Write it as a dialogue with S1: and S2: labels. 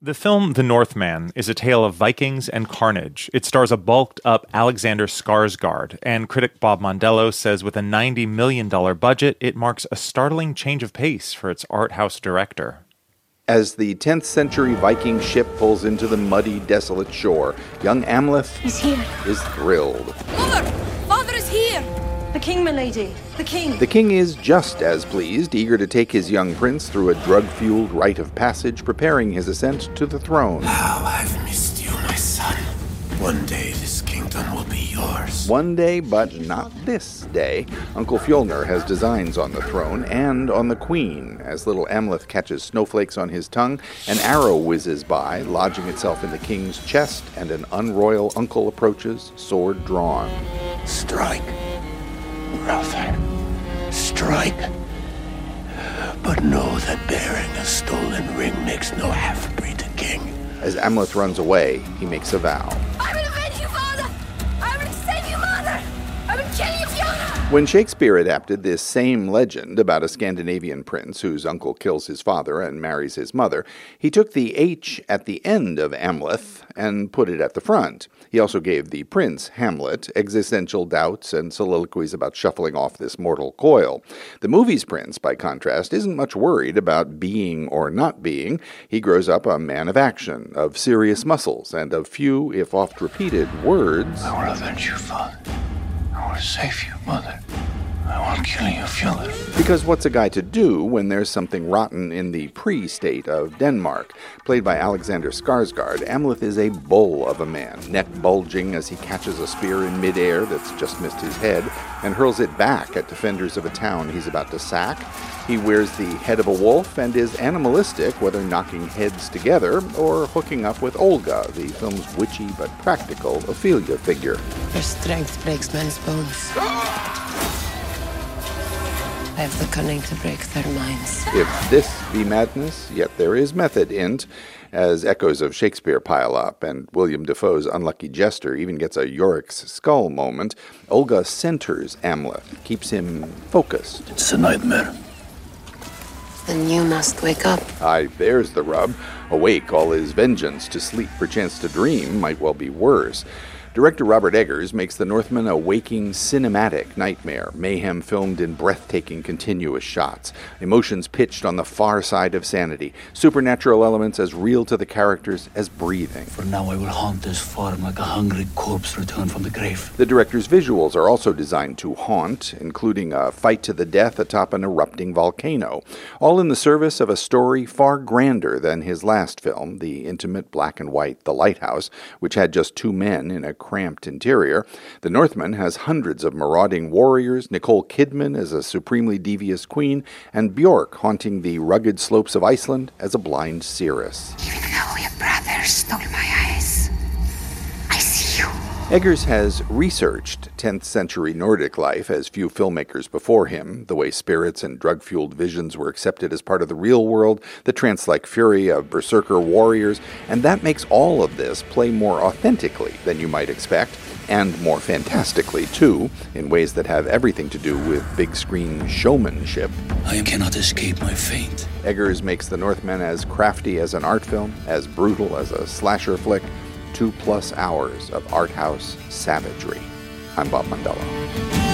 S1: The film The Northman is a tale of Vikings and carnage. It stars a bulked-up Alexander Skarsgård, and critic Bob Mondello says with a $90 million budget, it marks a startling change of pace for its art house director.
S2: As the 10th century Viking ship pulls into the muddy, desolate shore, young Amleth is thrilled.
S3: Mother! Father is here!
S4: The king, milady. The king.
S2: The king is just as pleased, eager to take his young prince through a drug-fueled rite of passage, preparing his ascent to the throne.
S5: How I've missed you, my son. One day this kingdom will be yours.
S2: One day, but not this day, Uncle Fjolnir has designs on the throne and on the queen. As little Amleth catches snowflakes on his tongue, an arrow whizzes by, lodging itself in the king's chest, and an unroyal uncle approaches, sword drawn.
S5: Strike, brother. Strike. But know that bearing a stolen ring makes no half-breed a king.
S2: As Amleth runs away, he makes a vow.
S3: I will avenge you, father! I will save you, mother! I will kill you, Fiona!
S2: When Shakespeare adapted this same legend about a Scandinavian prince whose uncle kills his father and marries his mother, he took the H at the end of Amleth and put it at the front. He also gave the prince, Hamlet, existential doubts and soliloquies about shuffling off this mortal coil. The movie's prince, by contrast, isn't much worried about being or not being. He grows up a man of action, of serious muscles, and of few, if oft-repeated, words.
S5: I will avenge you, father. I will save you, mother. I will kill you, Fiona.
S2: Because what's a guy to do when there's something rotten in the pre-state of Denmark? Played by Alexander Skarsgård, Amleth is a bull of a man, neck bulging as he catches a spear in midair that's just missed his head and hurls it back at defenders of a town he's about to sack. He wears the head of a wolf and is animalistic, whether knocking heads together or hooking up with Olga, the film's witchy but practical Ophelia figure.
S6: Your strength breaks men's bones. I have the cunning to break their minds.
S2: If this be madness, yet there is method in't, as echoes of Shakespeare pile up, and William Dafoe's unlucky jester even gets a Yorick's skull moment, Olga centers Amleth, keeps him focused.
S5: It's a nightmare.
S6: Then you must wake up.
S2: Aye, there's the rub. Awake, all is vengeance. To sleep, perchance to dream, might well be worse. Director Robert Eggers makes The Northman a waking, cinematic nightmare, mayhem filmed in breathtaking, continuous shots, emotions pitched on the far side of sanity, supernatural elements as real to the characters as breathing.
S7: For now I will haunt this farm like a hungry corpse returned from the grave.
S2: The director's visuals are also designed to haunt, including a fight to the death atop an erupting volcano, all in the service of a story far grander than his last film, the intimate black and white The Lighthouse, which had just two men in a cramped interior. The Northman has hundreds of marauding warriors, Nicole Kidman as a supremely devious queen, and Björk haunting the rugged slopes of Iceland as a blind seeress.
S8: Even though your brother stole my eyes, I see you.
S2: Eggers has researched 10th century Nordic life as few filmmakers before him, the way spirits and drug-fueled visions were accepted as part of the real world, the trance-like fury of berserker warriors, and that makes all of this play more authentically than you might expect, and more fantastically, too, in ways that have everything to do with big-screen showmanship.
S7: I cannot escape my fate.
S2: Eggers makes The Northman as crafty as an art film, as brutal as a slasher flick, 2+ hours of art house savagery. I'm Bob Mondello.